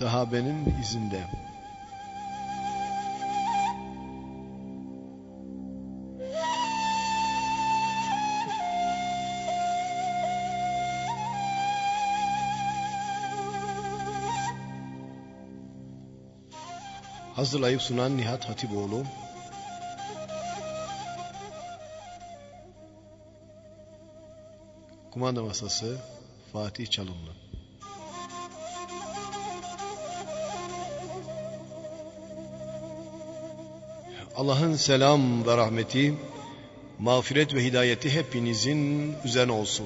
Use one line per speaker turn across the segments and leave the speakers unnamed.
sahabenin izinde. Hazırlayıp sunan Nihat Hatipoğlu. Kumanda masası Fatih Çalımlı. Allah'ın selam ve rahmeti, mağfiret ve hidayeti hepinizin üzerine olsun.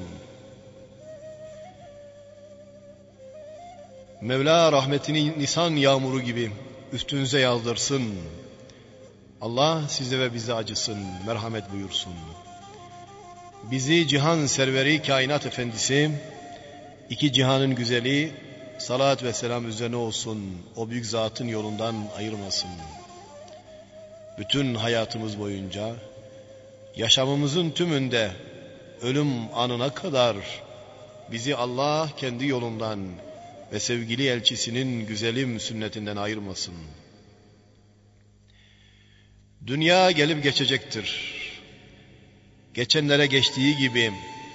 Mevla rahmetini Nisan yağmuru gibi üstünüze yağdırsın. Allah size ve bize acısın, merhamet buyursun. Bizi cihan serveri, kainat efendisi, iki cihanın güzeli, salat ve selam üzerine olsun, o büyük zatın yolundan ayırmasın. Bütün hayatımız boyunca, yaşamımızın tümünde, ölüm anına kadar bizi Allah kendi yolundan ve sevgili elçisinin güzelim sünnetinden ayırmasın. Dünya gelip geçecektir. Geçenlere geçtiği gibi,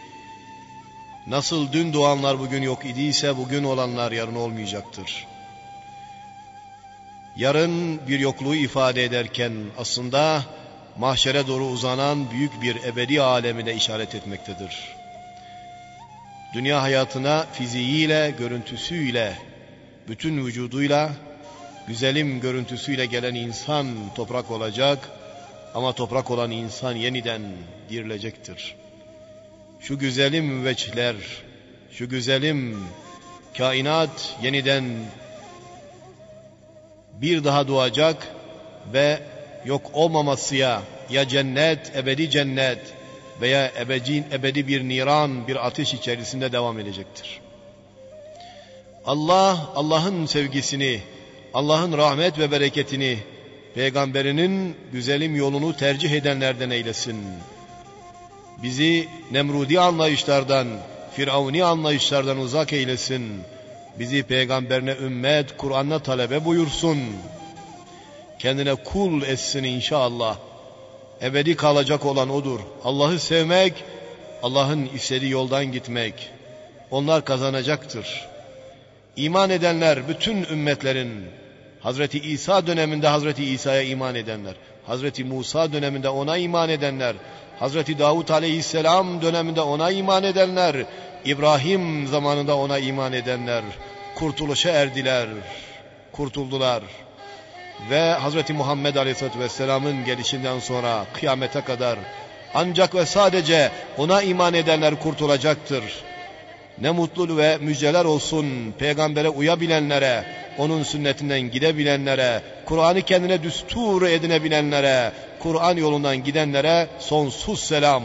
nasıl dün doğanlar bugün yok idiyse bugün olanlar yarın olmayacaktır. Yarın bir yokluğu ifade ederken aslında mahşere doğru uzanan büyük bir ebedi alemine işaret etmektedir. Dünya hayatına fiziğiyle, görüntüsüyle, bütün vücuduyla, güzelim görüntüsüyle gelen insan toprak olacak ama toprak olan insan yeniden dirilecektir. Şu güzelim veçler, şu güzelim kainat yeniden bir daha doğacak ve yok olmamasıya ya cennet, ebedi cennet veya ebedi bir niran, bir ateş içerisinde devam edecektir. Allah, Allah'ın sevgisini, Allah'ın rahmet ve bereketini, Peygamberinin güzelim yolunu tercih edenlerden eylesin. Bizi Nemrudi anlayışlardan, Firavuni anlayışlardan uzak eylesin. Bizi Peygamberine ümmet, Kur'an'la talebe buyursun. Kendine kul etsin inşallah. Ebedi kalacak olan odur. Allah'ı sevmek, Allah'ın istediği yoldan gitmek. Onlar kazanacaktır. İman edenler, bütün ümmetlerin, Hazreti İsa döneminde Hazreti İsa'ya iman edenler, Hazreti Musa döneminde ona iman edenler, Hazreti Davud Aleyhisselam döneminde ona iman edenler, İbrahim zamanında ona iman edenler, kurtuluşa erdiler, kurtuldular. Ve Hazreti Muhammed Aleyhisselatü Vesselam'ın gelişinden sonra kıyamete kadar ancak ve sadece ona iman edenler kurtulacaktır. Ne mutlu ve müjdeler olsun peygambere uyabilenlere, onun sünnetinden gidebilenlere, Kur'an'ı kendine düstur edinebilenlere, Kur'an yolundan gidenlere sonsuz selam.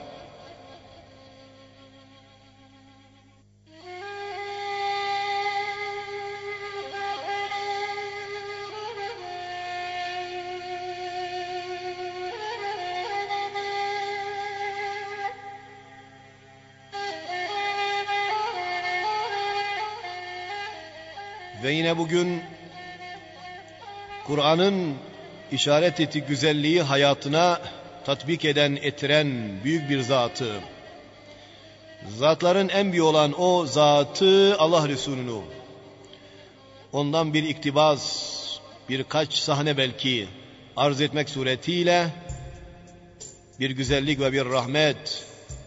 Ve yine bugün Kur'an'ın işaret ettiği güzelliği hayatına tatbik eden, ettiren büyük bir zatı, zatların en büyüğü olan o zatı Allah Resulü'nü, ondan bir iktibas, birkaç sahne belki arz etmek suretiyle bir güzellik ve bir rahmet,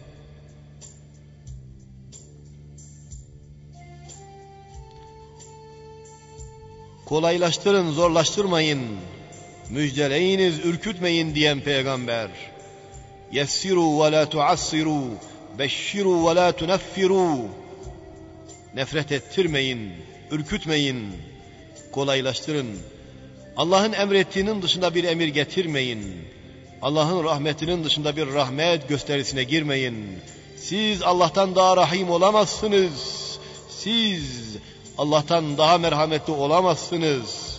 kolaylaştırın, zorlaştırmayın, müjdeleyiniz, ürkütmeyin diyen peygamber. Yessiru ve la tuassiru, beşşiru ve la tuneffiru. Nefret ettirmeyin, ürkütmeyin, kolaylaştırın. Allah'ın emrettiğinin dışında bir emir getirmeyin. Allah'ın rahmetinin dışında bir rahmet gösterisine girmeyin. Siz Allah'tan daha rahim olamazsınız. Siz Allah'tan daha merhametli olamazsınız.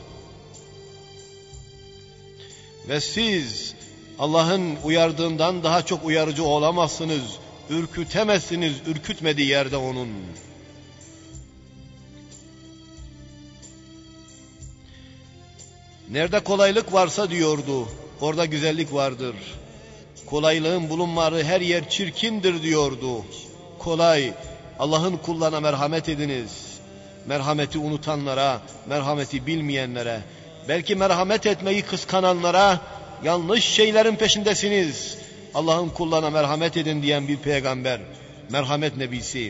Ve siz Allah'ın uyardığından daha çok uyarıcı olamazsınız. Ürkütemezsiniz, ürkütmediği yerde onun. Nerede kolaylık varsa diyordu, orada güzellik vardır. Kolaylığın bulunmadığı her yer çirkindir diyordu. Kolay, Allah'ın kullarına merhamet ediniz. Merhameti unutanlara, merhameti bilmeyenlere, belki merhamet etmeyi kıskananlara, yanlış şeylerin peşindesiniz. Allah'ın kullarına merhamet edin diyen bir peygamber, merhamet nebisi.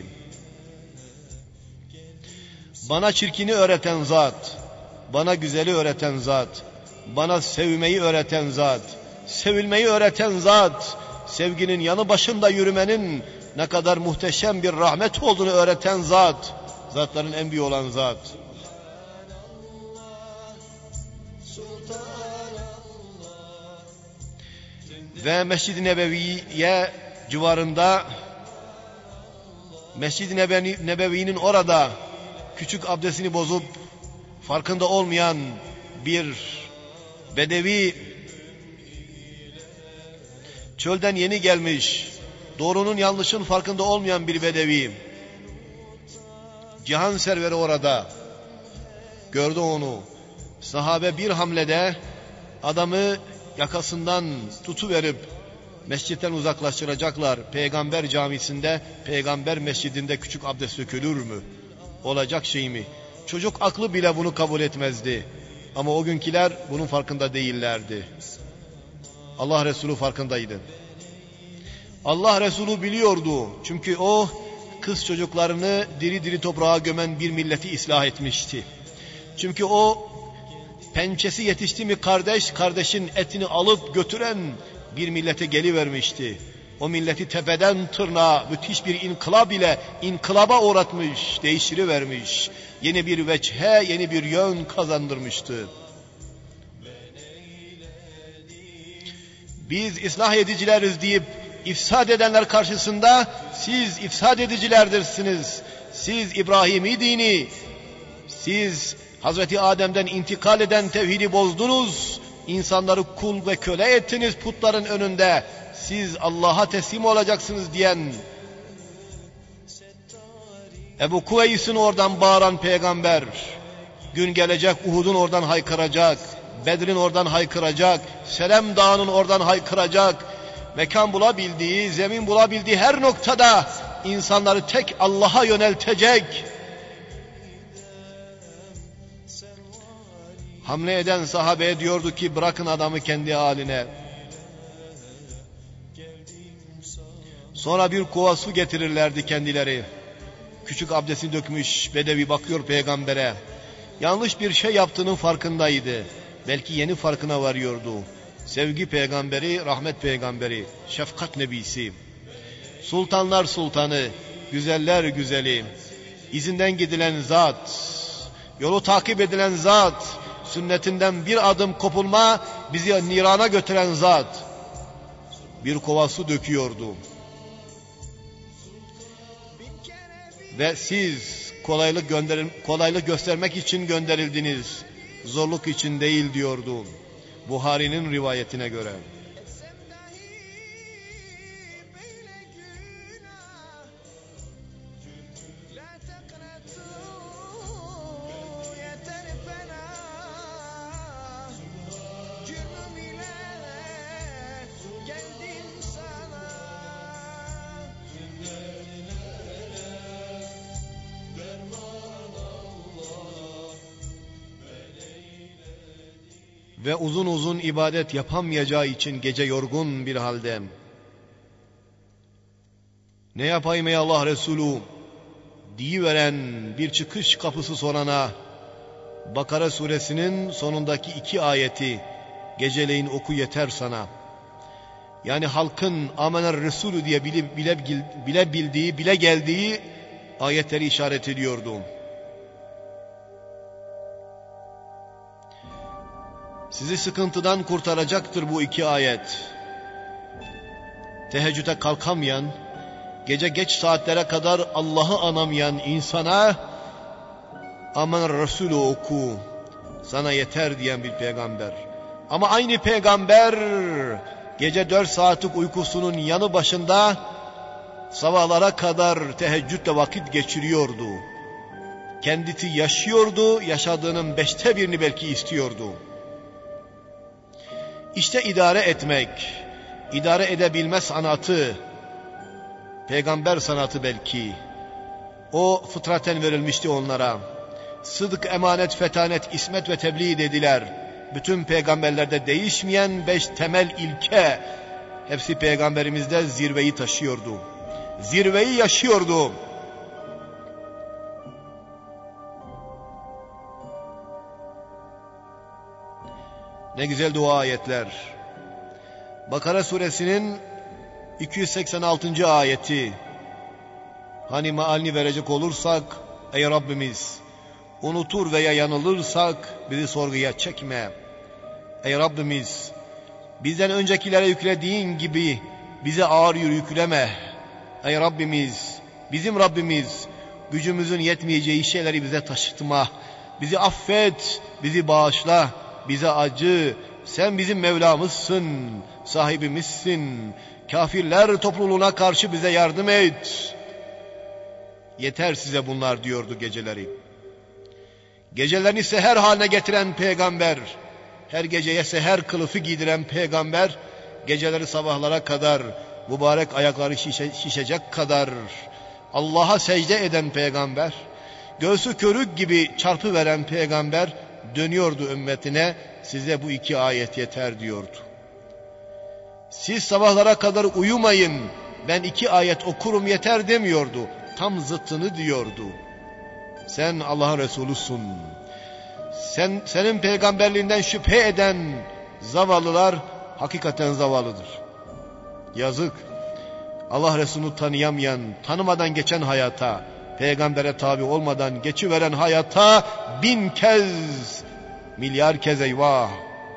Bana çirkini öğreten zat, bana güzeli öğreten zat, bana sevmeyi öğreten zat, sevilmeyi öğreten zat, sevginin yanı başında yürümenin ne kadar muhteşem bir rahmet olduğunu öğreten zat, zatların en büyüğü olan zat. Ve Mescid-i Nebeviye civarında, Mescid-i Nebevi'nin orada küçük abdestini bozup farkında olmayan bir bedevi, çölden yeni gelmiş, doğrunun yanlışın farkında olmayan bir bedevi, cihan serveri orada gördü onu. Sahabe bir hamlede adamı yakasından tutuverip mescitten uzaklaştıracaklar. Peygamber camisinde, peygamber mescidinde küçük abdest dökülür mü? Olacak şey mi? Çocuk aklı bile bunu kabul etmezdi. Ama o günkiler bunun farkında değillerdi. Allah Resulü farkındaydı. Allah Resulü biliyordu. Çünkü o kız çocuklarını diri diri toprağa gömen bir milleti ıslah etmişti. Çünkü o pençesi yetişti mi kardeş, kardeşin etini alıp götüren bir millete gelivermişti. O milleti tepeden tırnağa müthiş bir inkılap ile inkılaba uğratmış, değiştirivermiş. Yeni bir veçhe, yeni bir yön kazandırmıştı. Biz ıslah edicileriz deyip ifsad edenler karşısında siz ifsad edicilerdirsiniz. Siz İbrahim'i dini, siz Hazreti Adem'den intikal eden tevhidi bozdunuz. İnsanları kul ve köle ettiniz putların önünde. Siz Allah'a teslim olacaksınız diyen Ebu Kuveys'in oradan bağıran peygamber, gün gelecek Uhud'un oradan haykıracak, Bedir'in oradan haykıracak, Selem Dağı'nın oradan haykıracak, mekan bulabildiği, zemin bulabildiği her noktada insanları tek Allah'a yöneltecek. Hamle eden sahabeye diyordu ki bırakın adamı kendi haline. Sonra bir kova su getirirlerdi kendileri. Küçük abdestini dökmüş bedevi bakıyor peygambere. Yanlış bir şey yaptığının farkındaydı. Belki yeni farkına varıyordu. Sevgi peygamberi, rahmet peygamberi, şefkat nebisi. Sultanlar sultanı, güzeller güzeli, izinden gidilen zat, yolu takip edilen zat, sünnetinden bir adım kopulma bizi nirana götüren zat. Bir kova su döküyordu. Ve siz kolaylık göstermek için gönderildiniz. Zorluk için değil diyordu. Buhari'nin rivayetine göre. Ve uzun uzun ibadet yapamayacağı için gece yorgun bir halde. Ne yapayım ey Allah Resulü deyiveren bir çıkış kapısı sorana, Bakara suresinin sonundaki 2 ayeti geceleyin oku yeter sana. Yani halkın amener Resulü diye bile bildiği, bile geldiği ayetleri işaret ediyordu. Sizi sıkıntıdan kurtaracaktır bu 2 ayet. Teheccüde kalkamayan, gece geç saatlere kadar Allah'ı anamayan insana aman Resulü oku, sana yeter diyen bir peygamber. Ama aynı peygamber gece 4 saatlik uykusunun yanı başında sabahlara kadar teheccüdle vakit geçiriyordu. Kendisi yaşıyordu, yaşadığının 1/5 belki istiyordu. İşte idare etmek, idare edebilme sanatı, peygamber sanatı belki. O fıtraten verilmişti onlara. Sıdk, emanet, fetanet, ismet ve tebliğ dediler. Bütün peygamberlerde değişmeyen 5 temel ilke, hepsi peygamberimizde zirveyi taşıyordu. Zirveyi yaşıyordu. Ne güzel dua ayetler. Bakara suresinin 286. ayeti. Hani mealini verecek olursak, ey Rabbimiz, unutur veya yanılırsak bizi sorguya çekme. Ey Rabbimiz, bizden öncekilere yüklediğin gibi bize ağır yükleme. Ey Rabbimiz, bizim Rabbimiz, gücümüzün yetmeyeceği şeyleri bize taşıtma. Bizi affet, bizi bağışla, bize acı. Sen bizim Mevlamızsın, sahibimizsin. Kafirler topluluğuna karşı bize yardım et. Yeter size bunlar diyordu geceleri. Gecelerini seher haline getiren peygamber, her geceye seher kılıfı giydiren peygamber, geceleri sabahlara kadar, mübarek ayakları şişecek kadar Allah'a secde eden peygamber, göğsü körük gibi çarpı veren peygamber dönüyordu ümmetine, size bu 2 ayet yeter diyordu. Siz sabahlara kadar uyumayın, ben 2 ayet okurum yeter demiyordu. Tam zıttını diyordu. Sen Allah'ın Resulüsün. Senin peygamberliğinden şüphe eden zavallılar hakikaten zavallıdır. Yazık. Allah Resulü'nü tanıyamayan, tanımadan geçen hayata, peygambere tabi olmadan geçiveren hayata 1000 kez, milyar kez eyvah.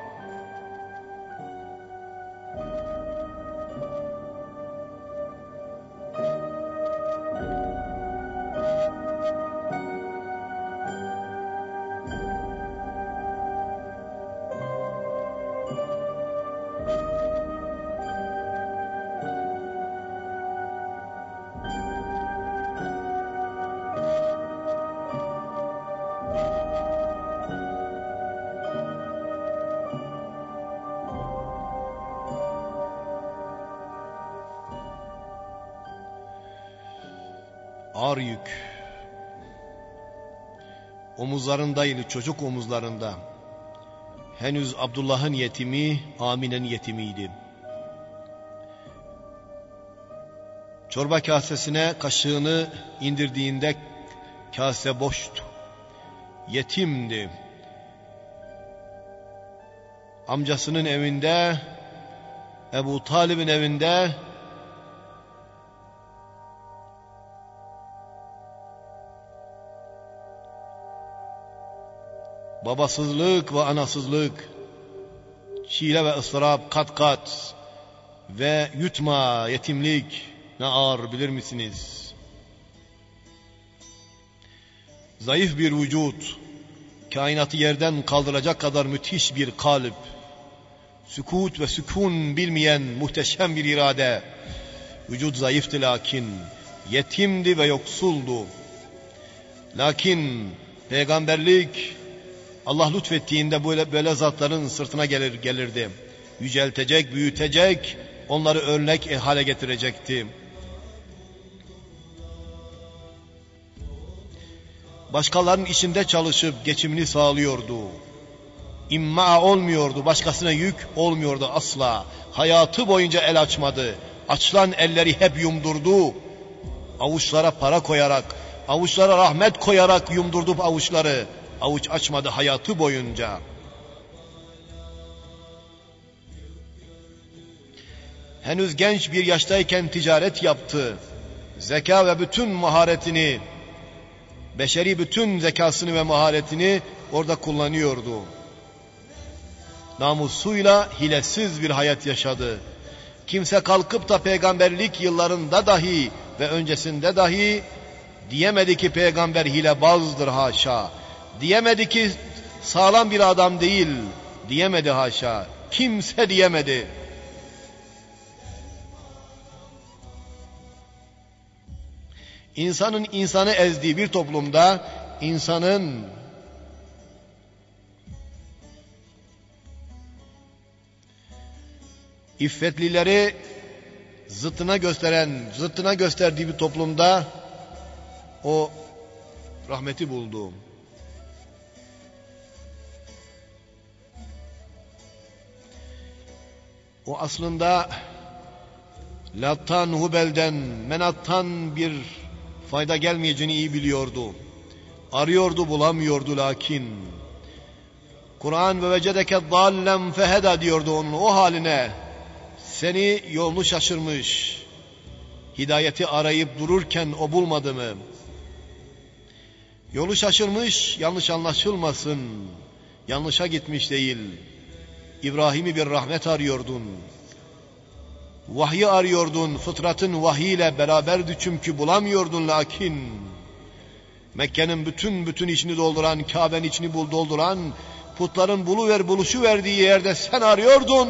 Ağır yük. Omuzlarındaydı, çocuk omuzlarında. Henüz Abdullah'ın yetimi, Amine'nin yetimiydi. Çorba kasesine kaşığını indirdiğinde kase boştu. Yetimdi. Amcasının evinde, Ebu Talib'in evinde babasızlık ve anasızlık, çile ve ıstırap kat kat ve yutma yetimlik ne ağır bilir misiniz? Zayıf bir vücut, kainatı yerden kaldıracak kadar müthiş bir kalp, sükut ve sükun bilmeyen muhteşem bir irade. Vücut zayıftı lakin, yetimdi ve yoksuldu. Lakin peygamberlik Allah lütfettiğinde böyle zatların sırtına gelirdi. Yüceltecek, büyütecek, onları örnek hale getirecekti. Başkalarının işinde çalışıp geçimini sağlıyordu. İmma olmuyordu, başkasına yük olmuyordu asla. Hayatı boyunca el açmadı. Açılan elleri hep yumdurdu. Avuçlara para koyarak, avuçlara rahmet koyarak yumdurdu avuçları. Avuç açmadı hayatı boyunca. Henüz genç bir yaştayken ticaret yaptı. Zeka ve bütün maharetini, beşeri bütün zekasını ve maharetini orada kullanıyordu. Namusuyla hilesiz bir hayat yaşadı. Kimse kalkıp da peygamberlik yıllarında dahi ve öncesinde dahi diyemedi ki peygamber hilebazdır haşa. Diyemedi ki sağlam bir adam değil. Diyemedi haşa. Kimse diyemedi. İnsanın insanı ezdiği bir toplumda İffetlileri zıttına gösterdiği bir toplumda o rahmeti buldu. O aslında Lat'tan, Hubel'den, Menat'tan bir fayda gelmeyeceğini iyi biliyordu. Arıyordu, bulamıyordu lakin. Kur'an ve vecedeke dallem feheda diyordu onun o haline. Seni yolunu şaşırmış, hidayeti arayıp dururken o bulmadı mı? Yolu şaşırmış, yanlış anlaşılmasın. Yanlışa gitmiş değil. İbrahim'i bir rahmet arıyordun. Vahyi arıyordun, fıtratın vahyiyle beraberdi çünkü bulamıyordun lakin. Mekke'nin bütün içini dolduran, Kabe'nin içini dolduran, putların buluşu verdiği yerde sen arıyordun.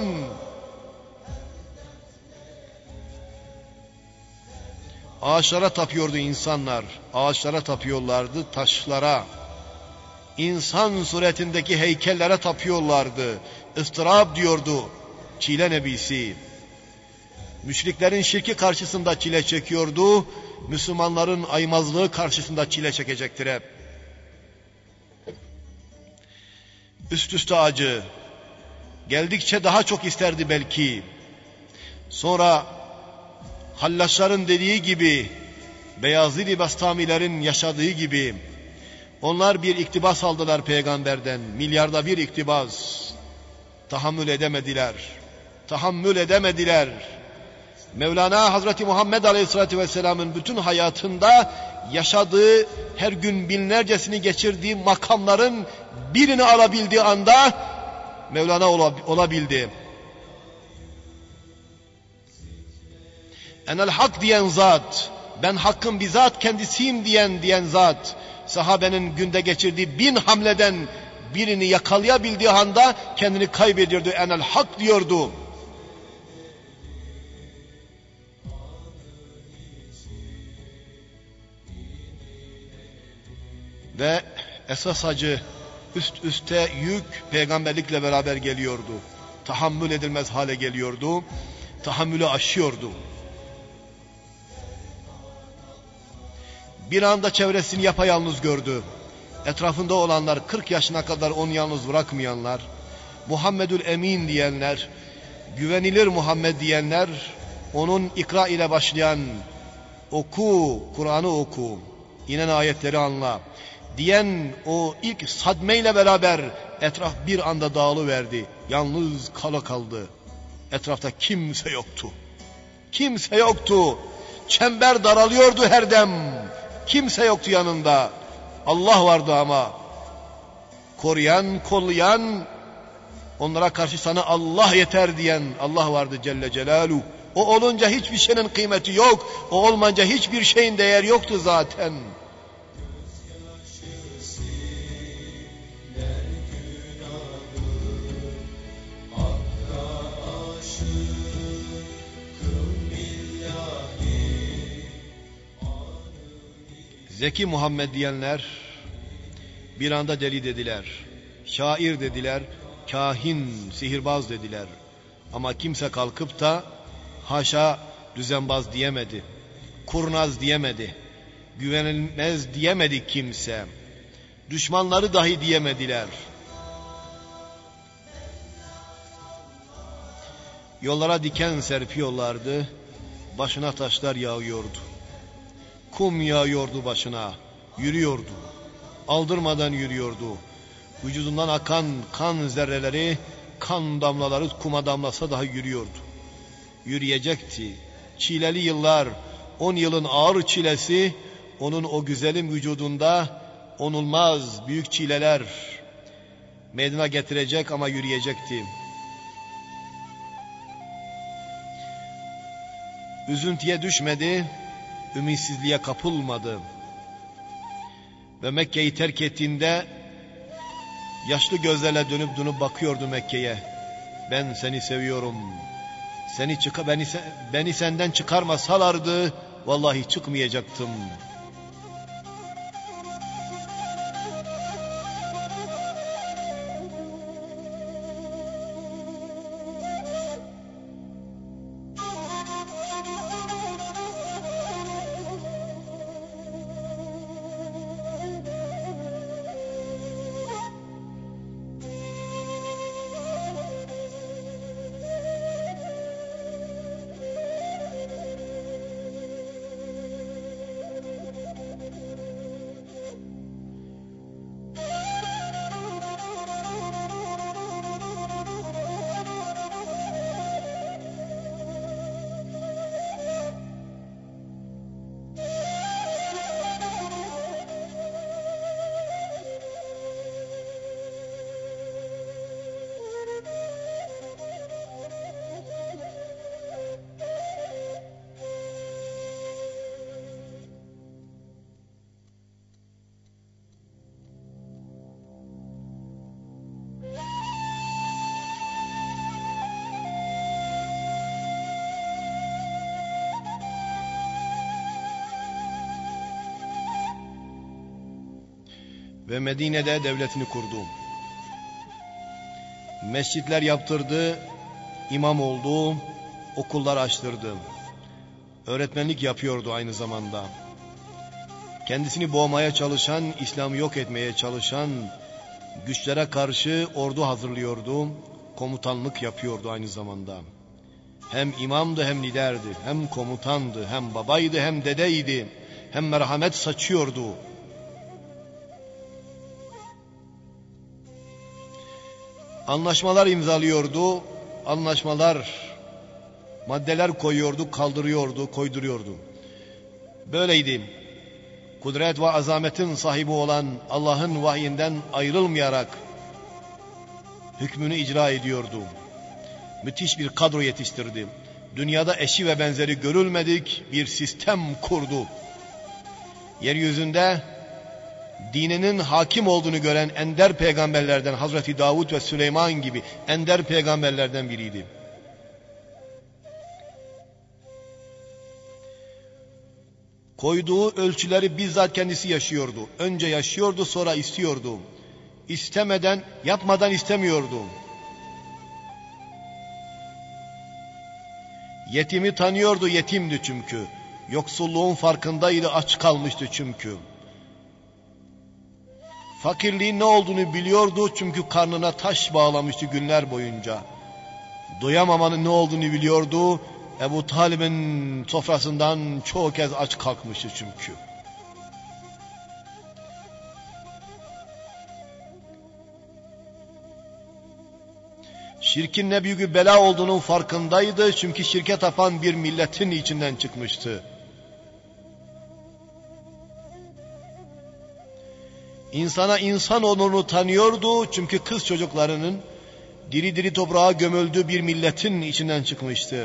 Ağaçlara tapıyordu insanlar, ağaçlara tapıyorlardı, taşlara. İnsan suretindeki heykellere tapıyorlardı. Istırab diyordu Çile Nebisi. Müşriklerin şirki karşısında çile çekiyordu. Müslümanların aymazlığı karşısında çile çekecektir hep. Üst üste acı. Geldikçe daha çok isterdi belki. Sonra Hallaşların dediği gibi, Beyazid-i Bastamilerin yaşadığı gibi, onlar bir iktibas aldılar peygamberden. Milyarda bir iktibas. Tahammül edemediler. Mevlana Hazreti Muhammed Aleyhisselatü Vesselam'ın bütün hayatında yaşadığı, her gün binlercesini geçirdiği makamların birini alabildiği anda Mevlana olabildi. Enel hak diyen zat, ben hakkın bizzat kendisiyim diyen zat, sahabenin günde geçirdiği 1000 hamleden birini yakalayabildiği anda kendini kaybediyordu. Enel hak diyordu. Ve esas acı, üst üste yük peygamberlikle beraber geliyordu. Tahammül edilmez hale geliyordu. Tahammülü aşıyordu. Bir anda çevresini yapayalnız gördü. Etrafında olanlar, 40 yaşına kadar onu yalnız bırakmayanlar, Muhammedül Emin diyenler, güvenilir Muhammed diyenler, onun ikra ile başlayan oku, Kur'an'ı oku, inen ayetleri anla diyen o ilk sadmeyle beraber etraf bir anda dağılıverdi. Yalnız kaldı. Etrafta kimse yoktu. Kimse yoktu. Çember daralıyordu her dem. Kimse yoktu yanında. Allah vardı ama. Koruyan, kollayan, onlara karşı sana Allah yeter diyen Allah vardı Celle Celaluhu. O olunca hiçbir şeyin kıymeti yok. O olmayınca hiçbir şeyin değeri yoktu zaten. Zeki Muhammed diyenler bir anda deli dediler, şair dediler, kahin, sihirbaz dediler. Ama kimse kalkıp da haşa düzenbaz diyemedi, kurnaz diyemedi, güvenilmez diyemedi kimse. Düşmanları dahi diyemediler. Yollara diken serpiyorlardı, başına taşlar yağıyordu. Kum yağıyordu başına, yürüyordu. Aldırmadan yürüyordu. Vücudundan akan kan zerreleri, kan damlaları kuma damlasa daha yürüyordu. Yürüyecekti. Çileli yıllar, 10 yılın ağır çilesi, onun o güzelim vücudunda onulmaz büyük çileler meydana getirecek ama yürüyecekti. Üzüntüye düşmedi, ümitsizliğe kapılmadı. Ve Mekke'yi terk ettiğinde yaşlı gözlerle dönüp bakıyordu Mekke'ye. Ben seni seviyorum. Beni senden çıkarmasalardı vallahi çıkmayacaktım. ve Medine'de devletini kurdu. Mescitler yaptırdı, imam oldu, okullar açtırdı. Öğretmenlik yapıyordu aynı zamanda. Kendisini boğmaya çalışan, İslam'ı yok etmeye çalışan güçlere karşı ordu hazırlıyordu, komutanlık yapıyordu aynı zamanda. Hem imamdı hem liderdi, hem komutandı, hem babaydı hem dedeydi, hem merhamet saçıyordu. Anlaşmalar imzalıyordu, maddeler koyuyordu, kaldırıyordu, koyduruyordu. Böyleydi. Kudret ve azametin sahibi olan Allah'ın vahyinden ayrılmayarak hükmünü icra ediyordu. Müthiş bir kadro yetiştirdi. Dünyada eşi ve benzeri görülmedik bir sistem kurdu. Yeryüzünde dininin hakim olduğunu gören ender peygamberlerden Hazreti Davud ve Süleyman gibi ender peygamberlerden biriydi. Koyduğu ölçüleri bizzat kendisi yaşıyordu. Önce yaşıyordu, sonra istiyordu. İstemeden, yapmadan istemiyordu. Yetimi tanıyordu, yetimdi çünkü. Yoksulluğun farkındaydı, aç kalmıştı çünkü. Fakirliğin ne olduğunu biliyordu çünkü karnına taş bağlamıştı günler boyunca. Doyamamanın ne olduğunu biliyordu. Ebu Talib'in sofrasından çoğu kez aç kalkmıştı çünkü. Şirkin ne büyük bir bela olduğunun farkındaydı çünkü şirke tapan bir milletin içinden çıkmıştı. İnsana insan onurunu tanıyordu çünkü kız çocuklarının diri diri toprağa gömüldüğü bir milletin içinden çıkmıştı.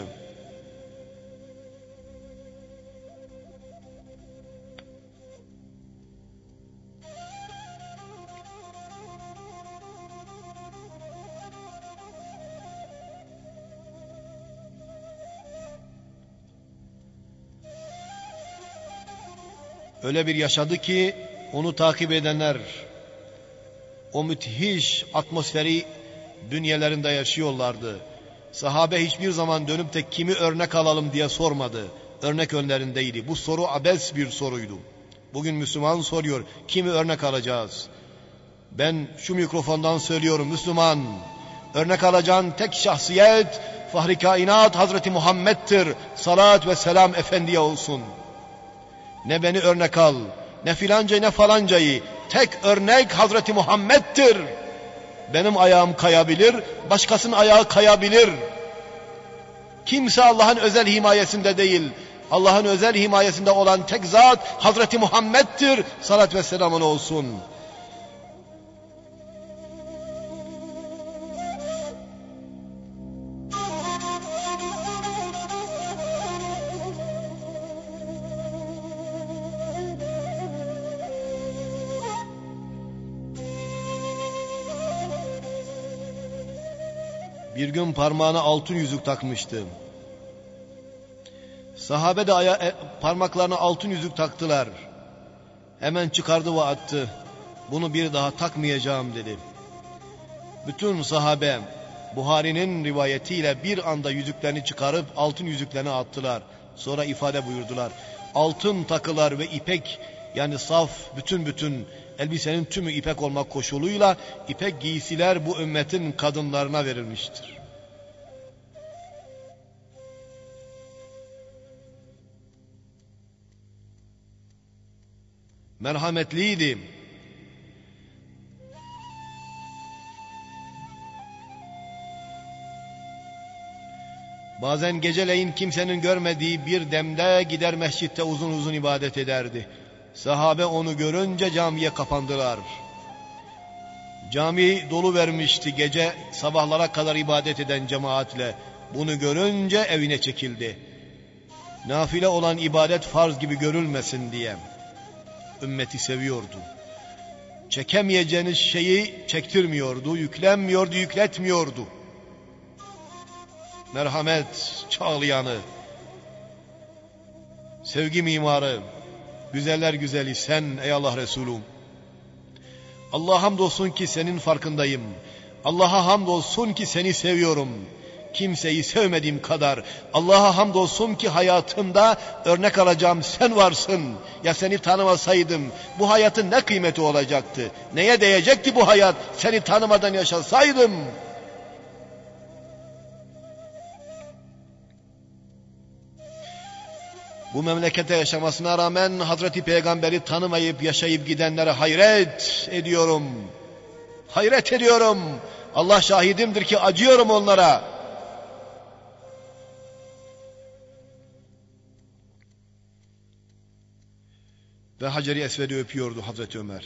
Öyle bir yaşadı ki onu takip edenler o müthiş atmosferi bünyelerinde yaşıyorlardı. Sahabe hiçbir zaman dönüp de kimi örnek alalım diye sormadı. Örnek önlerindeydi. Bu soru abes bir soruydu. Bugün Müslüman soruyor, kimi örnek alacağız? Ben şu mikrofondan söylüyorum, Müslüman, örnek alacağın tek şahsiyet Fahri Kainat Hazreti Muhammed'tir. Salat ve selam Efendi'ye olsun. Ne beni örnek al, ne filancayı ne falancayı. Tek örnek Hazreti Muhammed'tir. Benim ayağım kayabilir, başkasının ayağı kayabilir. Kimse Allah'ın özel himayesinde değil. Allah'ın özel himayesinde olan tek zat Hazreti Muhammed'tir. Salat ve selamın olsun. Bir gün parmağına altın yüzük takmıştı. Sahabe de parmaklarına altın yüzük taktılar. Hemen çıkardı ve attı. Bunu bir daha takmayacağım dedi. Bütün sahabe Buhari'nin rivayetiyle bir anda yüzüklerini çıkarıp altın yüzüklerini attılar. Sonra ifade buyurdular. Altın takılar ve ipek, yani saf bütün elbisenin tümü ipek olmak koşuluyla ipek giysiler bu ümmetin kadınlarına verilmiştir. Merhametliydi. Bazen geceleyin kimsenin görmediği bir demde gider mescitte uzun uzun ibadet ederdi. Sahabe onu görünce camiye kapandılar. Cami dolu vermişti gece sabahlara kadar ibadet eden cemaatle. Bunu görünce evine çekildi. Nafile olan ibadet farz gibi görülmesin diye. Ümmeti seviyordu. Çekemeyeceğiniz şeyi çektirmiyordu, yüklenmiyordu, yükletmiyordu. Merhamet çağlayanı, sevgi mimarı, güzeller güzeli sen ey Allah Resulüm. Allah'a hamdolsun ki senin farkındayım. Allah'a hamdolsun ki seni seviyorum. Kimseyi sevmediğim kadar. Allah'a hamdolsun ki hayatımda örnek alacağım sen varsın. Ya seni tanımasaydım bu hayatın ne kıymeti olacaktı? Neye değecekti bu hayat seni tanımadan yaşasaydım? Bu memlekette yaşamasına rağmen Hazreti Peygamber'i tanımayıp yaşayıp gidenlere hayret ediyorum. Hayret ediyorum. Allah şahidimdir ki acıyorum onlara. Ve Hacer-i Esved'i öpüyordu Hazreti Ömer.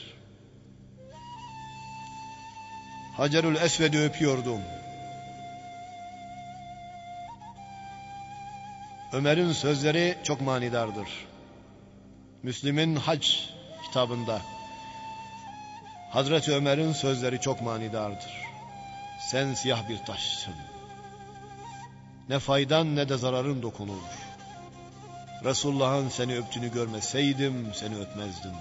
Hacerül Esved'i öpüyordu. Ömer'in sözleri çok manidardır. Müslim'in Hac kitabında Hazreti Ömer'in sözleri çok manidardır. Sen siyah bir taşsın. Ne faydan ne de zararın dokunur. Resulullah'ın seni öptüğünü görmeseydim seni öpmezdim.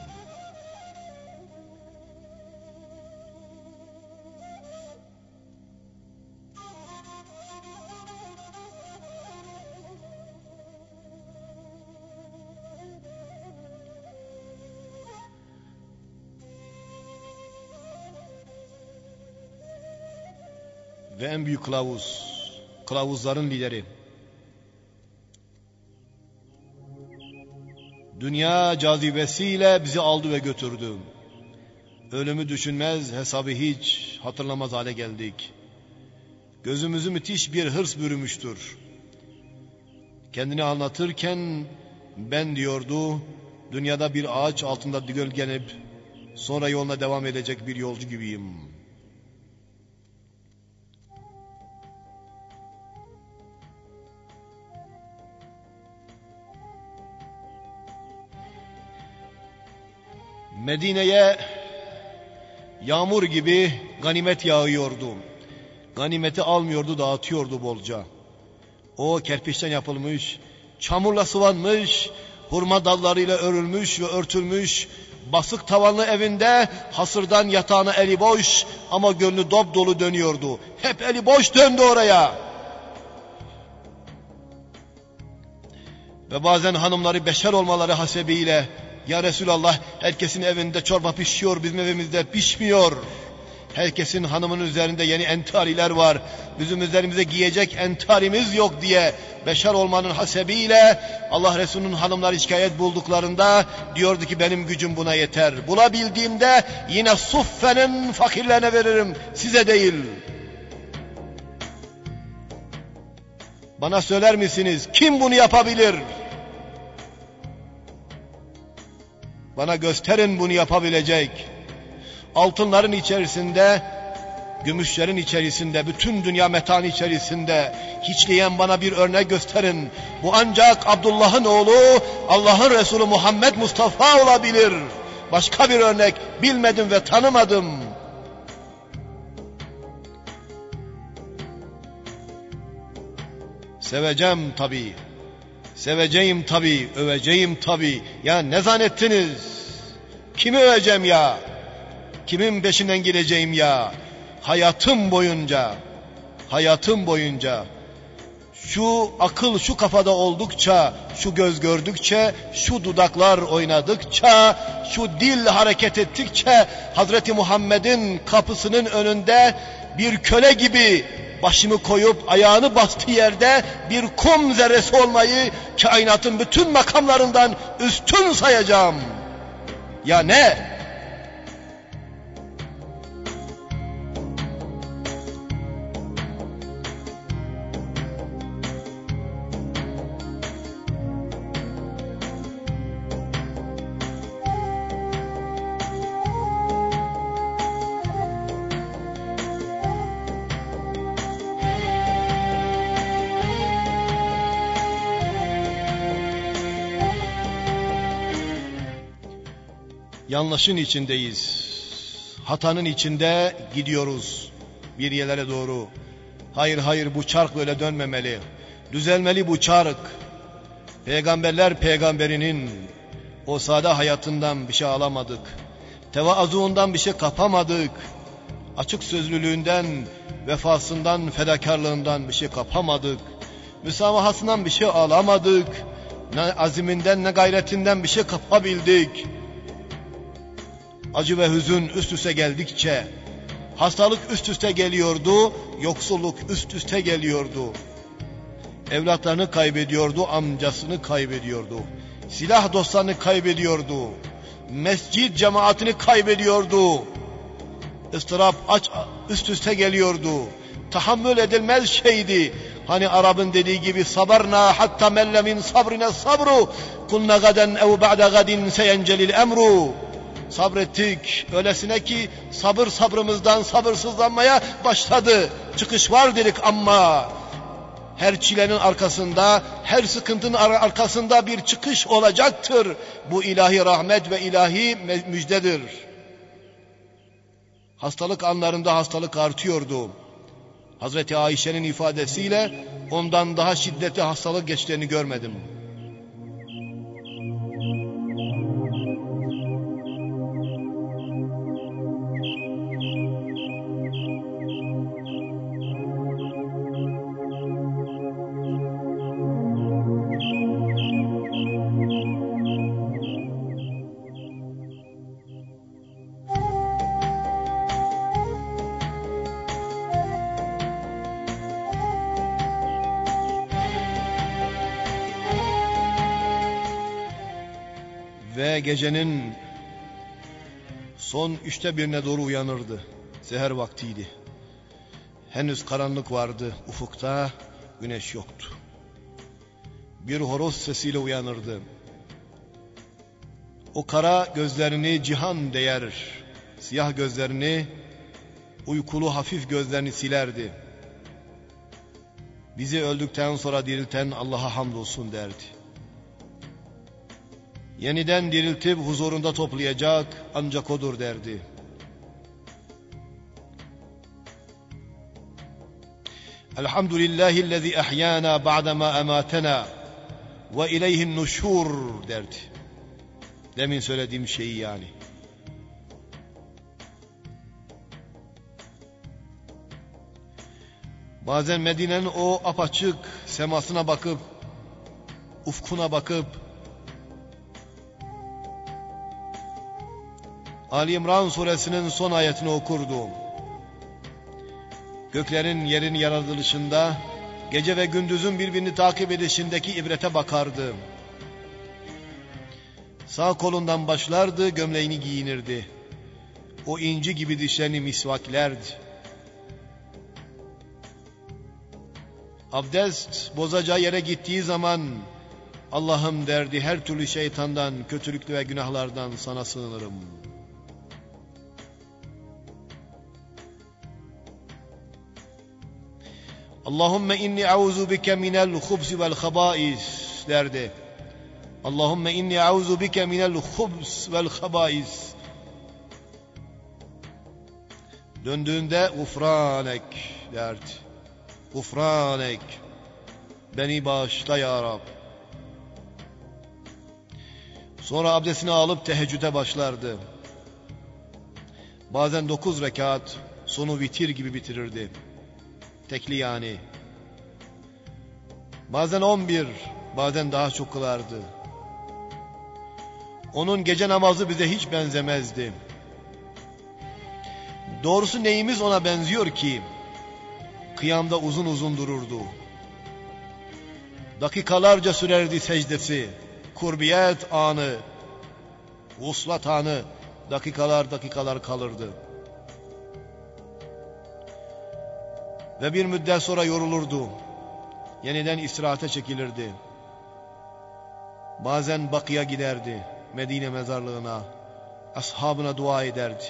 Ve en büyük kılavuzların lideri. Dünya cazibesiyle bizi aldı ve götürdü. Ölümü düşünmez, hesabı hiç hatırlamaz hale geldik. Gözümüzü müthiş bir hırs bürümüştür. Kendini anlatırken ben diyordu, dünyada bir ağaç altında gölgelenip sonra yoluna devam edecek bir yolcu gibiyim. Medine'ye yağmur gibi ganimet yağıyordu. Ganimeti almıyordu, dağıtıyordu bolca. O kerpiçten yapılmış, çamurla sıvanmış, hurma dallarıyla örülmüş ve örtülmüş, basık tavanlı evinde hasırdan yatağına eli boş ama gönlü dop dolu dönüyordu. Hep eli boş döndü oraya. Ve bazen hanımları beşer olmaları hasebiyle, ya Resulallah herkesin evinde çorba pişiyor, bizim evimizde pişmiyor. Herkesin hanımının üzerinde yeni entariler var. Bizim üzerimize giyecek entarimiz yok diye beşer olmanın hasebiyle Allah Resulü'nün hanımları şikayet bulduklarında diyordu ki benim gücüm buna yeter. Bulabildiğimde yine suffenin fakirlerine veririm, size değil. Bana söyler misiniz kim bunu yapabilir? Bana gösterin bunu yapabilecek. Altınların içerisinde, gümüşlerin içerisinde, bütün dünya metanı içerisinde hiçleyen bana bir örnek gösterin. Bu ancak Abdullah'ın oğlu, Allah'ın Resulü Muhammed Mustafa olabilir. Başka bir örnek bilmedim ve tanımadım. Seveceğim tabii. Seveceğim tabii, öveceğim tabii. Ya ne zannettiniz? Kimi öveceğim ya? Kimin peşinden gideceğim ya? Hayatım boyunca. Şu akıl şu kafada oldukça, şu göz gördükçe, şu dudaklar oynadıkça, şu dil hareket ettikçe Hazreti Muhammed'in kapısının önünde bir köle gibi başımı koyup ayağını bastığı yerde bir kum zerresi olmayı kainatın bütün makamlarından üstün sayacağım. Ya ne? Yanlışın içindeyiz. Hatanın içinde gidiyoruz bir yerlere doğru. Hayır bu çark böyle dönmemeli. Düzelmeli bu çark. Peygamberler peygamberinin o sade hayatından bir şey alamadık. Tevazuundan bir şey kapamadık. Açık sözlülüğünden, vefasından, fedakarlığından bir şey kapamadık. Müsamahasından bir şey alamadık. Ne aziminden ne gayretinden bir şey kapabildik. Acı ve hüzün üst üste geldikçe, hastalık üst üste geliyordu, yoksulluk üst üste geliyordu. Evlatlarını kaybediyordu, amcasını kaybediyordu. Silah dostlarını kaybediyordu. Mescid cemaatini kaybediyordu. Istırap üst üste geliyordu. Tahammül edilmez şeydi. Hani Arap'ın dediği gibi sabarna hatta melle min sabrine sabru kunna gaden ev ba'da gadin seyencelil emru. Sabrettik öylesine ki sabrımızdan sabırsızlanmaya başladı. Çıkış var dedik ama her çilenin arkasında, her sıkıntının arkasında bir çıkış olacaktır. Bu ilahi rahmet ve ilahi müjdedir. Hastalık anlarında hastalık artıyordu. Hazreti Ayşe'nin ifadesiyle ondan daha şiddetli hastalık geçtiğini görmedim. Ve gecenin son 1/3'üne doğru uyanırdı. Seher vaktiydi. Henüz karanlık vardı. Ufukta güneş yoktu. Bir horoz sesiyle uyanırdı. O kara gözlerini cihan değer, siyah gözlerini, uykulu hafif gözlerini silerdi. Bizi öldükten sonra dirilten Allah'a hamdolsun derdi. Yeniden diriltip huzurunda toplayacak ancak O'dur derdi. Elhamdülillahillezî ahyâna ba'demâ emâtenâ ve ileyhin nuşûr derdi. Demin söylediğim şeyi yani. Bazen Medine'nin o apaçık semasına bakıp, ufkuna bakıp, Ali İmran suresinin son ayetini okurdum. Göklerin yerin yaratılışında, gece ve gündüzün birbirini takip edişindeki ibrete bakardım. Sağ kolundan başlardı, gömleğini giyinirdi. O inci gibi dişlerini misvaklerdi. Abdest bozacağı yere gittiği zaman, Allah'ım derdi, her türlü şeytandan, kötülük ve günahlardan sana sığınırım. Allahümme inni auzu bike minel hubsi vel habais derdi. Allahümme inni auzu bike minel hubs vel habais. Döndüğünde gufranek derdi. Gufranek. Beni bağışla ya Rab. Sonra abdestini alıp teheccüde başlardı. Bazen 9 rekat, sonu vitir gibi bitirirdi. Tekli yani. Bazen 11, bazen daha çok kılardı. Onun gece namazı bize hiç benzemezdi. Doğrusu neyimiz ona benziyor ki? Kıyamda uzun uzun dururdu. Dakikalarca sürerdi secdesi. Kurbiyet anı, vuslat anı, dakikalar kalırdı. Ve bir müddet sonra yorulurdu. Yeniden istirahate çekilirdi. Bazen Bakı'ya giderdi, Medine mezarlığına, ashabına dua ederdi.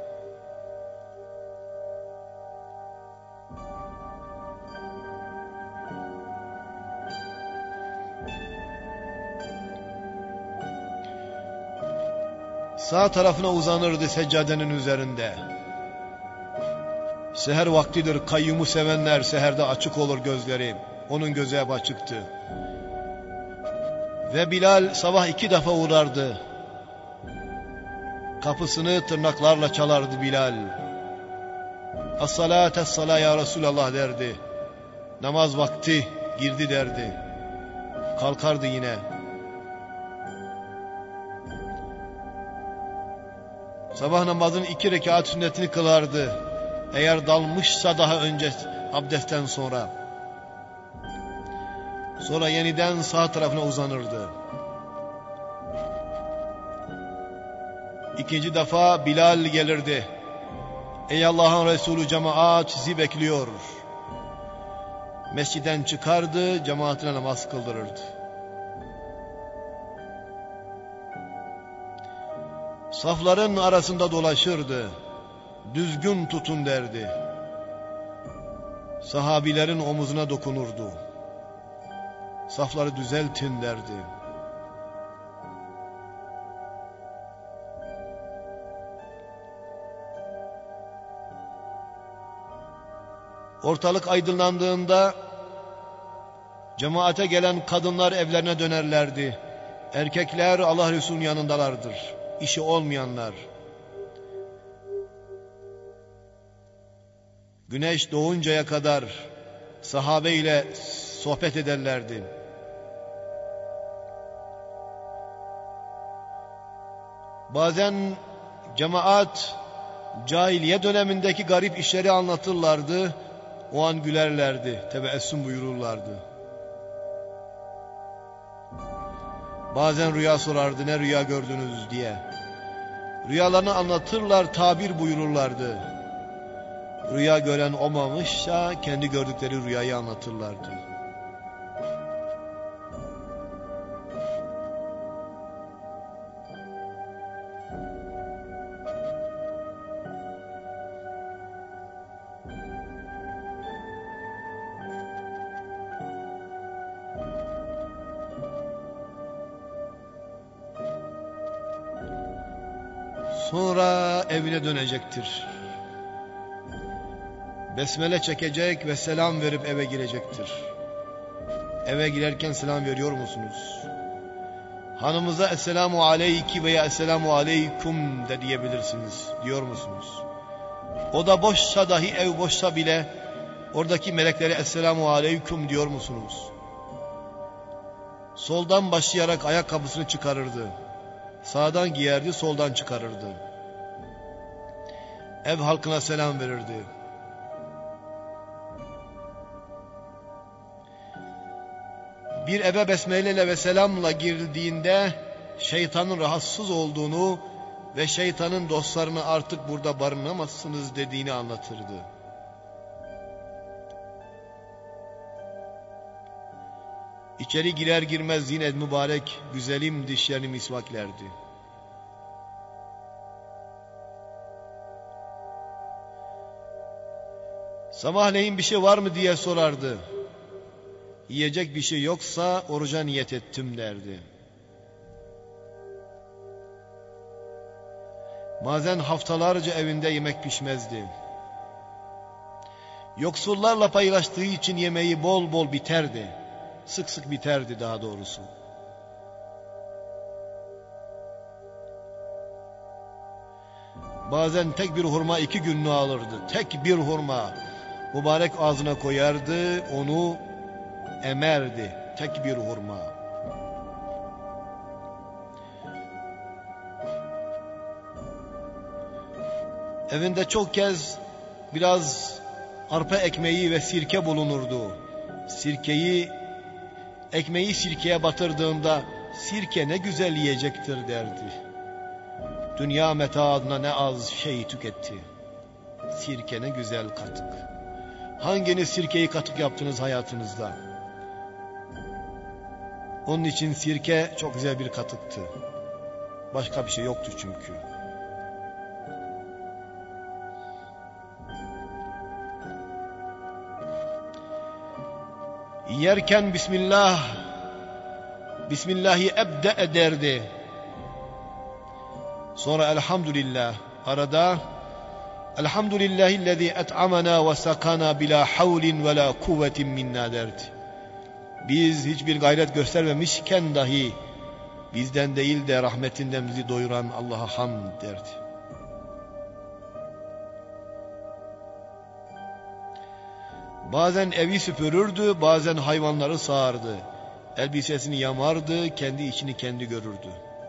Sağ tarafına uzanırdı seccadenin üzerinde. Seher vaktidir, kayyumu sevenler seherde açık olur gözleri. Onun gözü hep açıktı. Ve Bilal sabah 2 defa uğrardı. Kapısını tırnaklarla çalardı Bilal. "Es-salâ, es-salâ ya Resulallah" derdi. "Namaz vakti girdi" derdi. Kalkardı yine. Sabah namazın 2 rekat sünnetini kılardı. Eğer dalmışsa daha önce abdestten sonra. Sonra yeniden sağ tarafına uzanırdı. İkinci defa Bilal gelirdi. "Ey Allah'ın Resulü, cemaat sizi bekliyor." Mesciden çıkardı, cemaatine namaz kıldırırdı. Safların arasında dolaşırdı. "Düzgün tutun" derdi. Sahabilerin omuzuna dokunurdu. "Safları düzeltin" derdi. Ortalık aydınlandığında cemaate gelen kadınlar evlerine dönerlerdi. Erkekler Allah Resulü'nün yanındalardır. İşi olmayanlar. Güneş doğuncaya kadar sahabe ile sohbet ederlerdi. Bazen cemaat cahiliye dönemindeki garip işleri anlatırlardı. O an gülerlerdi, tebessüm buyururlardı. Bazen rüya sorardı, "Ne rüya gördünüz?" diye. Rüyalarını anlatırlar, tabir buyururlardı. Rüya gören olmamışsa kendi gördükleri rüyayı anlatırlardı. Sonra evine dönecektir. Besmele çekecek ve selam verip eve girecektir. Eve girerken selam veriyor musunuz? Hanımıza "Esselamu aleyki" veya "Esselamu aleyküm" de diyebilirsiniz. Diyor musunuz? O da boşsa dahi, ev boşsa bile oradaki meleklere "Esselamu aleyküm" diyor musunuz? Soldan başlayarak ayakkabısını çıkarırdı. Sağdan giyerdi, soldan çıkarırdı. Ev halkına selam verirdi. Bir eve besmeleyle ve selamla girildiğinde şeytanın rahatsız olduğunu ve şeytanın dostlarını "Artık burada barınamazsınız" dediğini anlatırdı. İçeri girer girmez yine mübarek güzelim dişlerini misvaklerdi. Sabahleyin bir şey var mı diye sorardı. Yiyecek bir şey yoksa oruca niyet ettim derdi. Bazen haftalarca evinde yemek pişmezdi. Yoksullarla paylaştığı için yemeği bol bol biterdi. Sık sık biterdi daha doğrusu. Bazen tek bir hurma 2 gününü alırdı. Tek bir hurma. Mübarek ağzına koyardı, onu emerdi. Tek bir hurma. Evinde çok kez biraz arpa ekmeği ve sirke bulunurdu. Ekmeği sirkeye batırdığında "Sirke ne güzel yiyecektir" derdi. Dünya metaadına ne az şey tüketti. Sirke ne güzel katık. Hanginiz sirkeyi katık yaptınız hayatınızda? Onun için sirke çok güzel bir katıktı. Başka bir şey yoktu çünkü. Yerken Bismillahi ebde ederdi. Sonra elhamdülillah, arada Elhamdülillahillezî et'amena ve sakana bila havlin ve la kuvvetin minna derdi. Biz hiçbir gayret göstermemişken dahi bizden değil de rahmetinden bizi doyuran Allah'a hamd derdi. Bazen evi süpürürdü, bazen hayvanları sağardı. Elbisesini yamardı, kendi içini kendi görürdü.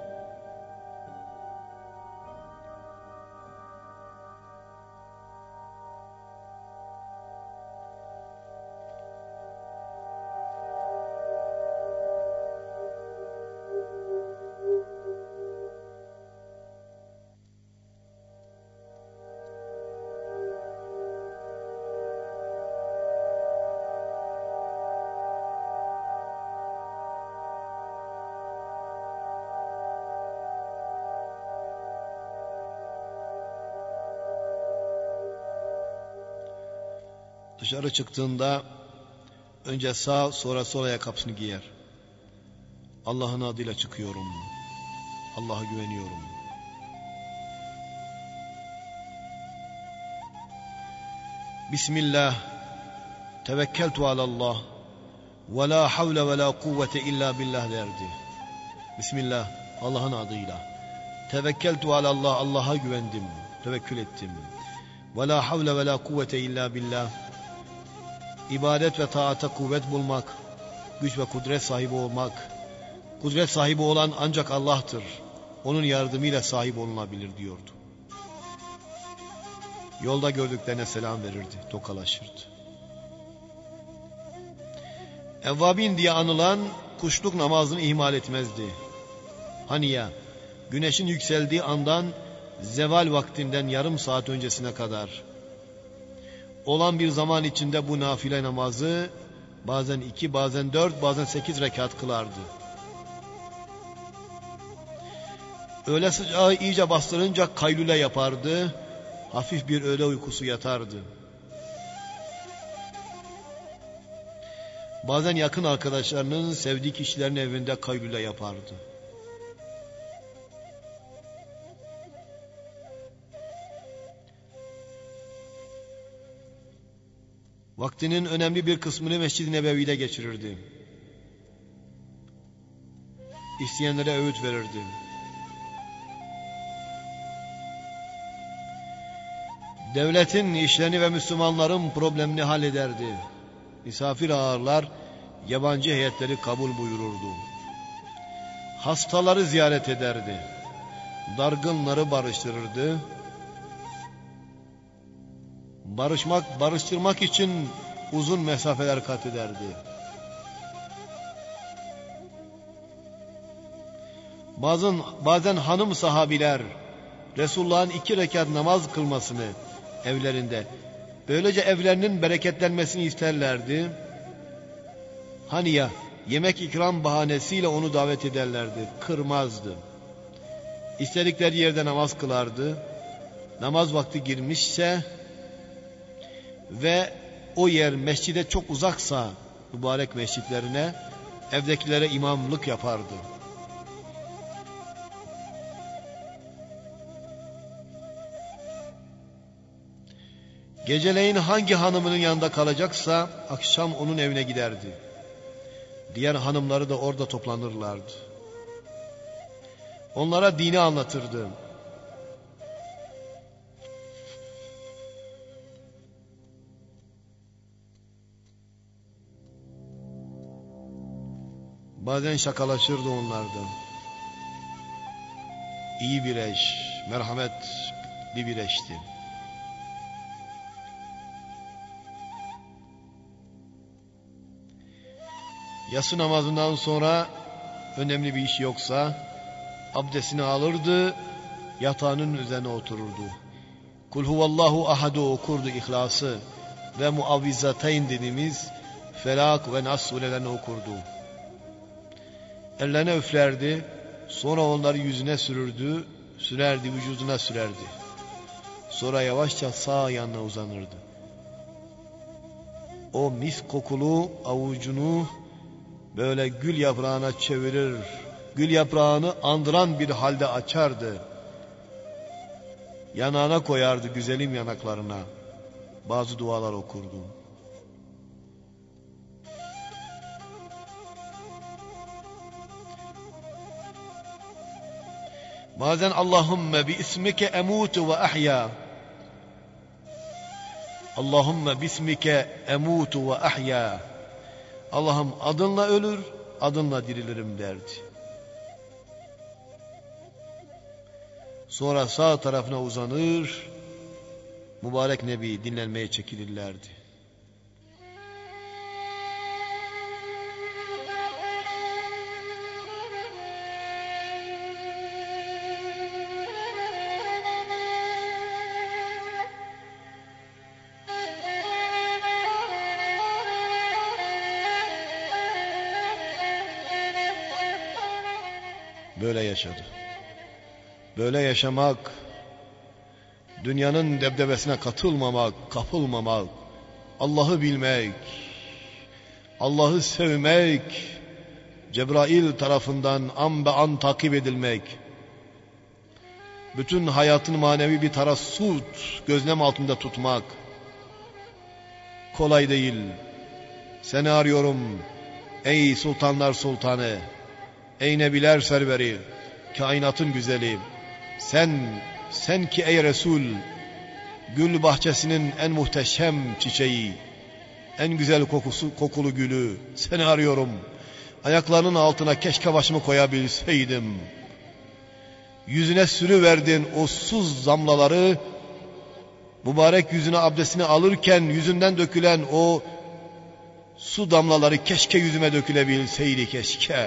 Dışarı çıktığında önce sağ sonra sol ayakkabısını giyer. Allah'ın adıyla çıkıyorum. Allah'a güveniyorum. Bismillah. Tevekkeltu alallah. Ve la havle ve la kuvvete illa billah derdi. Bismillah. Allah'ın adıyla. Tevekkeltu alallah. Allah'a güvendim. Tevekkül ettim. Ve la havle ve la kuvvete illa billah. İbadet ve taata kuvvet bulmak, güç ve kudret sahibi olmak, kudret sahibi olan ancak Allah'tır. Onun yardımıyla sahip olunabilir diyordu. Yolda gördüklerine selam verirdi, tokalaşırdı. Evvabin diye anılan kuşluk namazını ihmal etmezdi. Hani ya, güneşin yükseldiği andan zeval vaktinden yarım saat öncesine kadar olan bir zaman içinde bu nafile namazı bazen 2, bazen 4, bazen 8 rekat kılardı. Öğle sıcağı iyice bastırınca kaylule yapardı, hafif bir öğle uykusu yatardı. Bazen yakın arkadaşlarının, sevdiği kişilerin evinde kaylule yapardı. Vaktinin önemli bir kısmını Mescid-i Nebevi'de geçirirdi. İsteyenlere öğüt verirdi. Devletin işlerini ve Müslümanların problemini hallederdi. Misafir ağırlar, yabancı heyetleri kabul buyururdu. Hastaları ziyaret ederdi. Dargınları barıştırırdı. Barıştırmak için uzun mesafeler kat ederdi. Bazen hanım sahabiler Resulullah'ın 2 rekat namaz kılmasını evlerinde, böylece evlerinin bereketlenmesini isterlerdi. Hani ya, yemek ikram bahanesiyle onu davet ederlerdi, kırmazdı. İstedikleri yerde namaz kılardı. Namaz vakti girmişse ve o yer mescide çok uzaksa mübarek mescitlerine, evdekilere imamlık yapardı. Geceleyin hangi hanımının yanında kalacaksa akşam onun evine giderdi. Diğer hanımları da orada toplanırlardı. Onlara dini anlatırdı. Bazen şakalaşırdı onlardan. İyi bir eş, merhametli bir eşti. Yatsı namazından sonra önemli bir iş yoksa abdestini alırdı, yatağının üzerine otururdu. Kul huvallahu ahadu okurdu, İhlası ve muavvizateyn dediğimiz Felak ve Nas surelerini okurdu. Ellerine üflerdi, sonra onları yüzüne sürerdi, vücuduna sürerdi. Sonra yavaşça sağ yanına uzanırdı. O mis kokulu avucunu böyle gül yaprağına çevirir, gül yaprağını andıran bir halde açardı. Yanağına koyardı, güzelim yanaklarına. Bazı dualar okurdu. Bazen Allahümme bi ismike emutu ve ahya. Allahümme bismike emutu ve ahya. Allah'ım adınla ölür, adınla dirilirim derdi. Sonra sağ tarafına uzanır, mübarek Nebi dinlenmeye çekilirlerdi. Böyle yaşadı. Böyle yaşamak, dünyanın debdebesine katılmamak, kapılmamak, Allah'ı bilmek, Allah'ı sevmek, Cebrail tarafından an be an takip edilmek, bütün hayatın manevi bir tarassut, gözlem altında tutmak, kolay değil. Seni arıyorum ey sultanlar sultanı, ey nebiler serveri, kainatın güzeli. Sen ki ey Resul, gül bahçesinin en muhteşem çiçeği, en güzel kokulu gülü, seni arıyorum. Ayaklarının altına keşke başımı koyabilseydim. Yüzüne sürüverdin o suz damlaları, mübarek yüzüne abdestini alırken yüzünden dökülen o su damlaları keşke yüzüme dökülebilseydi, keşke.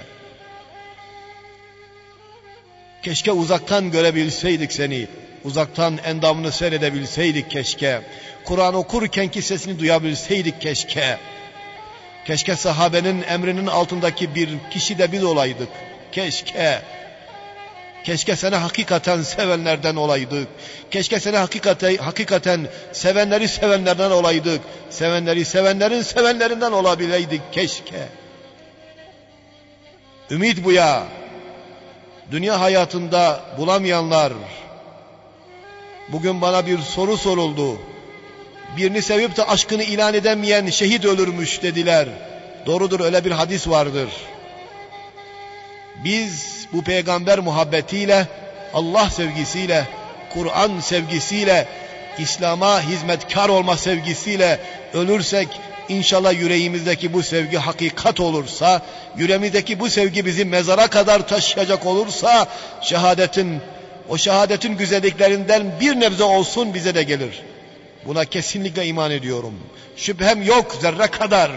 Keşke uzaktan görebilseydik seni, uzaktan endamını seyredebilseydik keşke. Kur'an okurkenki sesini duyabilseydik keşke. Keşke sahabenin emrinin altındaki bir kişi de biz olaydık, keşke. Keşke seni hakikaten sevenlerden olaydık. Keşke seni hakikaten sevenleri sevenlerden olaydık. Sevenleri sevenlerin sevenlerinden olabileydik, keşke. Ümit bu ya. Dünya hayatında bulamayanlar, bugün bana bir soru soruldu. Birini sevip de aşkını ilan edemeyen şehit ölürmüş dediler. Doğrudur, öyle bir hadis vardır. Biz bu peygamber muhabbetiyle, Allah sevgisiyle, Kur'an sevgisiyle, İslam'a hizmetkar olma sevgisiyle ölürsek, İnşallah yüreğimizdeki bu sevgi hakikat olursa, yüreğimizdeki bu sevgi bizi mezara kadar taşıyacak olursa, o şehadetin güzelliklerinden bir nebze olsun bize de gelir. Buna kesinlikle iman ediyorum. Şüphem yok zerre kadar.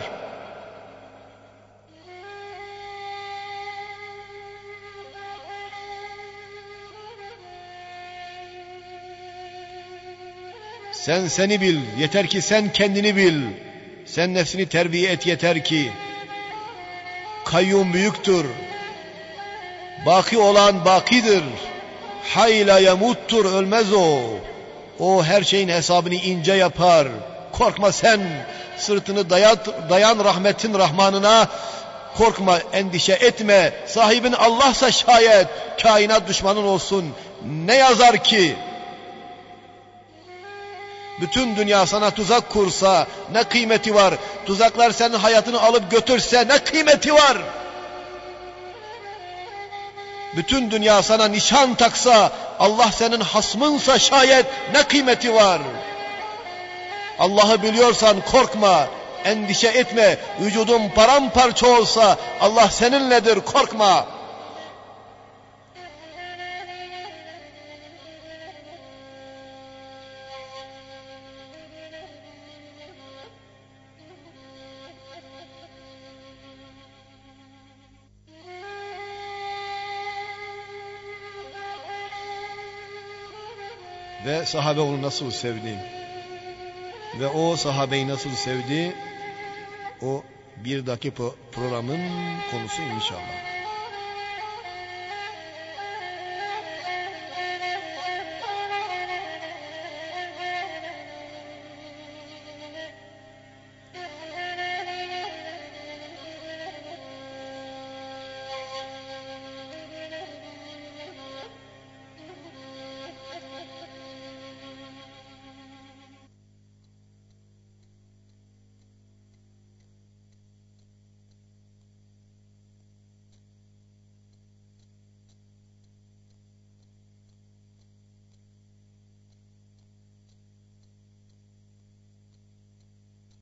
Sen seni bil, yeter ki sen kendini bil. Sen nefsini terbiye et yeter ki. Kayyum büyüktür. Baki olan bakidir. Hayla yamuttur, ölmez o. O her şeyin hesabını ince yapar. Korkma sen, sırtını dayan rahmetin Rahmanına. Korkma, endişe etme. Sahibin Allah'sa şayet kainat düşmanın olsun. Ne yazar ki? Bütün dünya sana tuzak kursa ne kıymeti var? Tuzaklar senin hayatını alıp götürse ne kıymeti var? Bütün dünya sana nişan taksa, Allah senin hasmınsa şayet ne kıymeti var? Allah'ı biliyorsan korkma, endişe etme. Vücudun paramparça olsa Allah seninledir, korkma. Ve sahabe onu nasıl sevdi? Ve o sahabeyi nasıl sevdi? O bir dahaki programın konusu inşallah.